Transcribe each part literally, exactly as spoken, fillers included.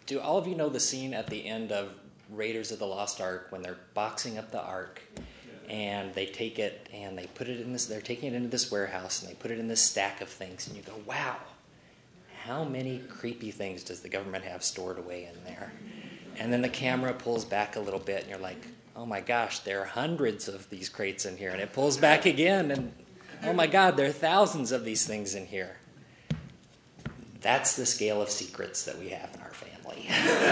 do all of you know the scene at the end of Raiders of the Lost Ark when they're boxing up the Ark and they take it and they put it in this, they're taking it into this warehouse and they put it in this stack of things and you go, wow, how many creepy things does the government have stored away in there? And then the camera pulls back a little bit and you're like, oh my gosh, there are hundreds of these crates in here. And it pulls back again and oh my God, there are thousands of these things in here. That's the scale of secrets that we have in our family.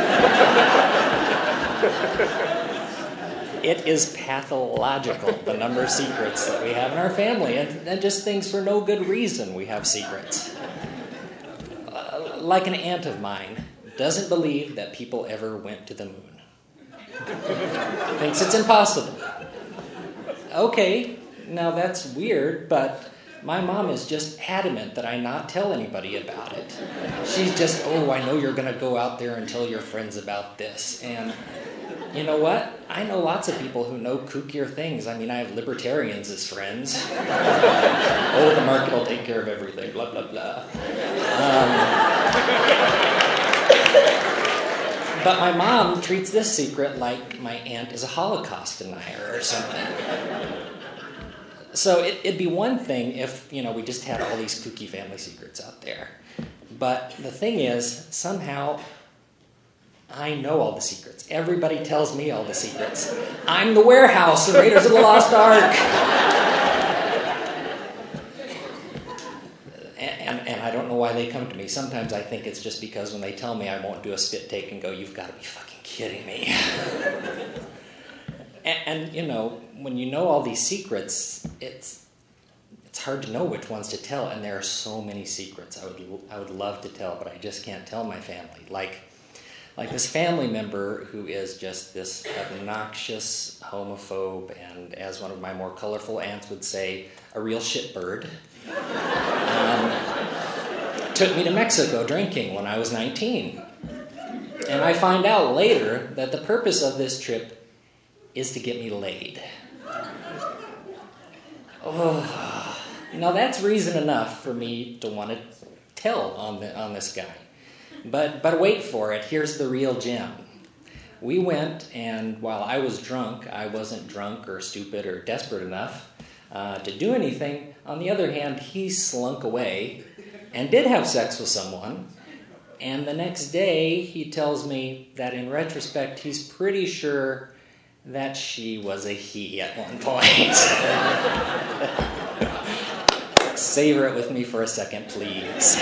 It is pathological, the number of secrets that we have in our family, and, and just things for no good reason we have secrets. Uh, like an aunt of mine doesn't believe that people ever went to the moon. Thinks it's impossible. Okay, now that's weird, but my mom is just adamant that I not tell anybody about it. She's just, oh, I know you're going to go out there and tell your friends about this. And you know what? I know lots of people who know kookier things. I mean, I have libertarians as friends. Oh, the market will take care of everything, blah, blah, blah. Um, but my mom treats this secret like my aunt is a Holocaust denier or something. So it, it'd be one thing if, you know, we just had all these kooky family secrets out there. But the thing is, somehow I know all the secrets. Everybody tells me all the secrets. I'm the warehouse, the Raiders of the Lost Ark. and, and, and I don't know why they come to me. Sometimes I think it's just because when they tell me I won't do a spit take and go, you've got to be fucking kidding me. and, and, you know, when you know all these secrets, it's it's hard to know which ones to tell. And there are so many secrets I would I would love to tell, but I just can't tell my family. Like, Like this family member who is just this obnoxious homophobe and, as one of my more colorful aunts would say, a real shitbird, um, took me to Mexico drinking when I was nineteen. And I find out later that the purpose of this trip is to get me laid. Oh, now that's reason enough for me to want to tell on the, on this guy. But but wait for it, here's the real gem. We went, and while I was drunk, I wasn't drunk or stupid or desperate enough uh, to do anything. On the other hand, he slunk away and did have sex with someone. And the next day, he tells me that in retrospect, he's pretty sure that she was a he at one point. Savor it with me for a second, please.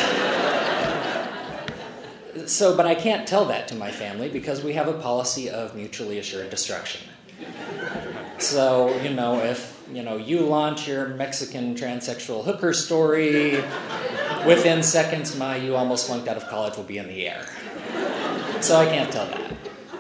So, but I can't tell that to my family because we have a policy of mutually assured destruction. So, you know, if, you know, you launch your Mexican transsexual hooker story, within seconds my you almost flunked out of college will be in the air. So I can't tell that.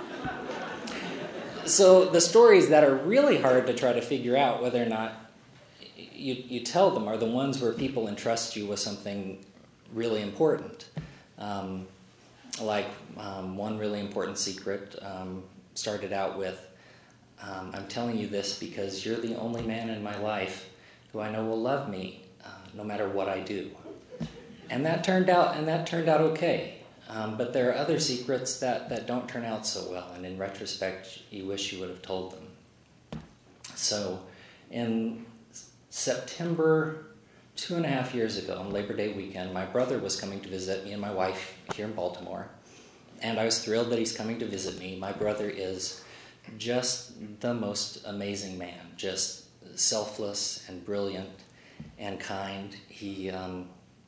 So the stories that are really hard to try to figure out whether or not you, you tell them are the ones where people entrust you with something really important. Um, Like um, one really important secret um, started out with, um, I'm telling you this because you're the only man in my life who I know will love me uh, no matter what I do. And that turned out, and that turned out okay. Um, but there are other secrets that, that don't turn out so well, and in retrospect, you wish you would have told them. So, in September, two and a half years ago, on Labor Day weekend, my brother was coming to visit me and my wife here in Baltimore, and I was thrilled that he's coming to visit me. My brother is just the most amazing man, just selfless and brilliant and kind. He um,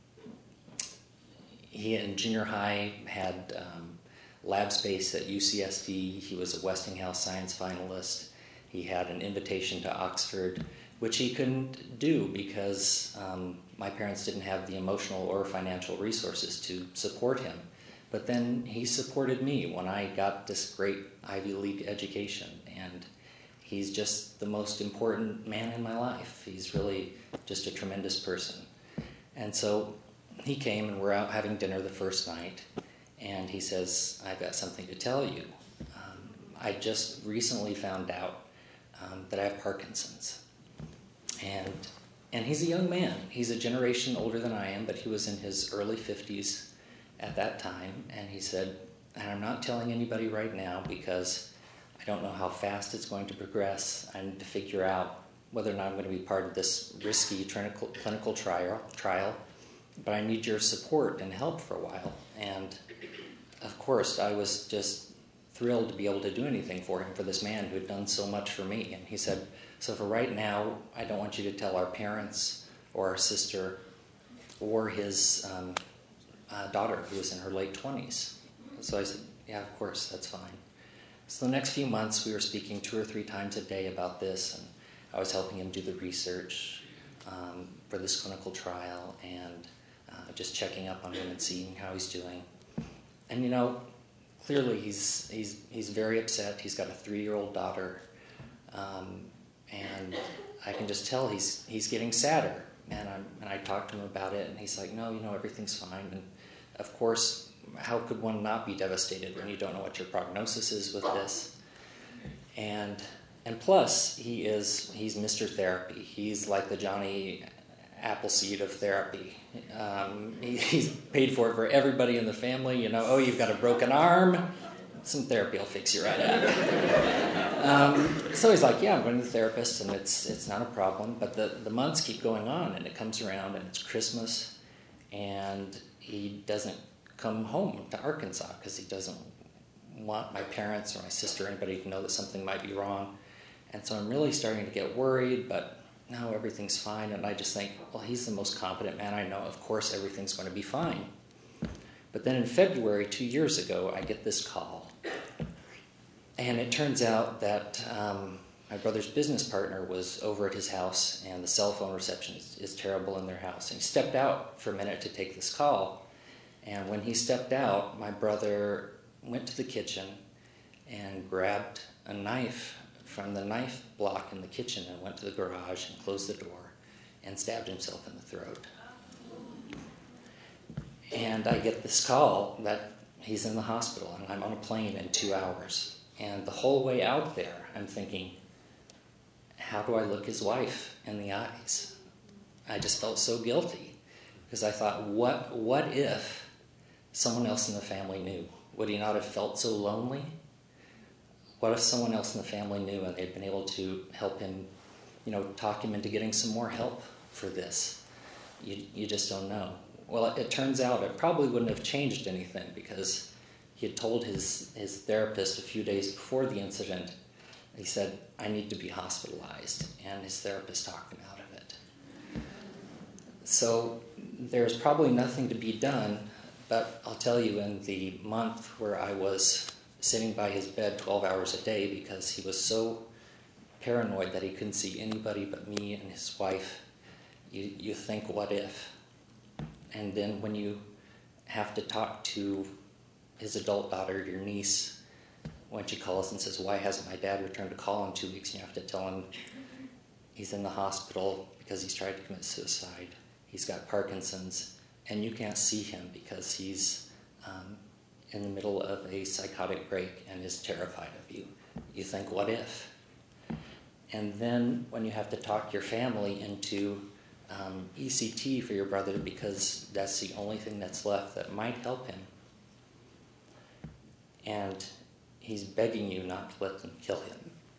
he in junior high had um, lab space at U C S D. He was a Westinghouse Science finalist. He had an invitation to Oxford, which he couldn't do because um, my parents didn't have the emotional or financial resources to support him. But then he supported me when I got this great Ivy League education, and he's just the most important man in my life. He's really just a tremendous person. And so he came, and we're out having dinner the first night, and he says, I've got something to tell you. Um, I just recently found out um, that I have Parkinson's. And and he's a young man. He's a generation older than I am, but he was in his early fifties at that time. And he said, and I'm not telling anybody right now because I don't know how fast it's going to progress. I need to figure out whether or not I'm going to be part of this risky clinical, clinical trial, trial, but I need your support and help for a while. And of course, I was just thrilled to be able to do anything for him, for this man who had done so much for me. And he said, so for right now, I don't want you to tell our parents or our sister or his um, uh, daughter, who was in her late twenties. So I said, yeah, of course, that's fine. So the next few months, we were speaking two or three times a day about this, and I was helping him do the research um, for this clinical trial, and uh, just checking up on him and seeing how he's doing. And you know, clearly he's he's he's very upset. He's got a three-year-old daughter, um, and I can just tell he's he's getting sadder. And I and I talked to him about it, and he's like, no, you know, everything's fine. And of course, how could one not be devastated when you don't know what your prognosis is with this? And and plus, he is he's Mister Therapy. He's like the Johnny Appleseed of therapy. Um, he, he's paid for it for everybody in the family. You know, oh, you've got a broken arm, some therapy will fix you right out. um, so he's like, yeah, I'm going to the therapist, and it's it's not a problem. But the, the months keep going on, and it comes around, and it's Christmas, and he doesn't come home to Arkansas because he doesn't want my parents or my sister or anybody to know that something might be wrong. And so I'm really starting to get worried, but no, everything's fine. And I just think, well, he's the most competent man I know. Of course, everything's going to be fine. But then in February, two years ago, I get this call. And it turns out that um, my brother's business partner was over at his house, and the cell phone reception is, is terrible in their house. And he stepped out for a minute to take this call. And when he stepped out, my brother went to the kitchen and grabbed a knife from the knife block in the kitchen and went to the garage and closed the door and stabbed himself in the throat. And I get this call that he's in the hospital, and I'm on a plane in two hours. And the whole way out there, I'm thinking, how do I look his wife in the eyes? I just felt so guilty because I thought, what, what if someone else in the family knew? Would he not have felt so lonely? What if someone else in the family knew and they'd been able to help him, you know, talk him into getting some more help for this? You, you just don't know. Well, it, it turns out it probably wouldn't have changed anything because he had told his, his therapist a few days before the incident. He said, I need to be hospitalized, and his therapist talked him out of it. So there's probably nothing to be done, but I'll tell you, in the month where I was sitting by his bed twelve hours a day because he was so paranoid that he couldn't see anybody but me and his wife, you, you think, what if? And then when you have to talk to his adult daughter, your niece, when she calls and says, why hasn't my dad returned a call in two weeks? And you have to tell him he's in the hospital because he's tried to commit suicide. He's got Parkinson's, and you can't see him because he's um, in the middle of a psychotic break and is terrified of you. You think, what if? And then when you have to talk your family into um, E C T for your brother because that's the only thing that's left that might help him, and he's begging you not to let them kill him.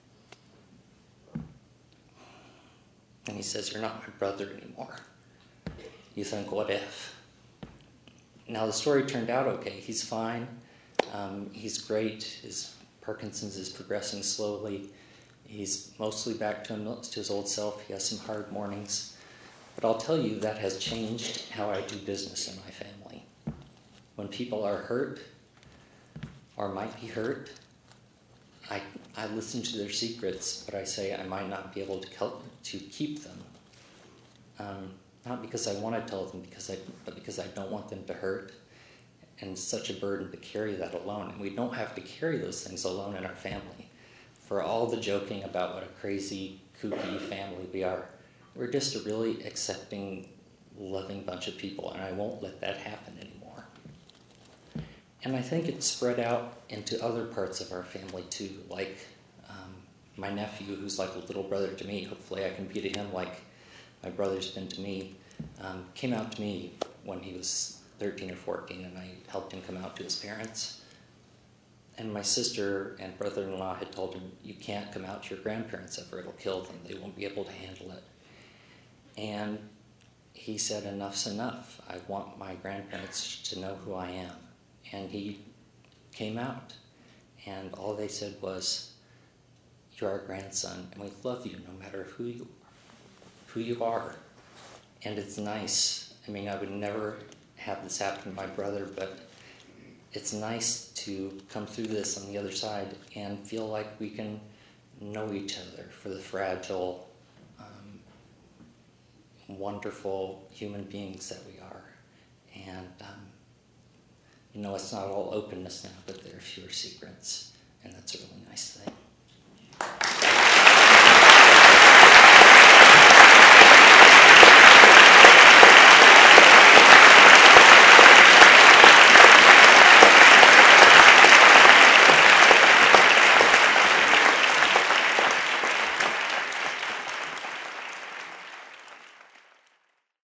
And he says, you're not my brother anymore. You think, what if? Now, the story turned out okay. He's fine. Um, he's great. His Parkinson's is progressing slowly. He's mostly back to, him, to his old self. He has some hard mornings. But I'll tell you, that has changed how I do business in my family. When people are hurt or might be hurt, I, I listen to their secrets, but I say I might not be able to, help, to keep them. Um, Not because I want to tell them, because I, but because I don't want them to hurt. And it's such a burden to carry that alone. And we don't have to carry those things alone in our family. For all the joking about what a crazy, kooky family we are, we're just a really accepting, loving bunch of people, and I won't let that happen anymore. And I think it's spread out into other parts of our family too, like um, my nephew, who's like a little brother to me. Hopefully I can be to him like my brother's been to me, um, came out to me when he was thirteen or fourteen, and I helped him come out to his parents. and my sister and brother-in-law had told him, you can't come out to your grandparents ever, it'll kill them, they won't be able to handle it. And he said, enough's enough. I want my grandparents to know who I am. And he came out, and all they said was, you're our grandson, and we love you no matter who you who you are. And it's nice. I mean, I would never have this happen to my brother, but it's nice to come through this on the other side and feel like we can know each other for the fragile, um, wonderful human beings that we are. And, um, you know, it's not all openness now, but there are fewer secrets, and that's a really nice thing.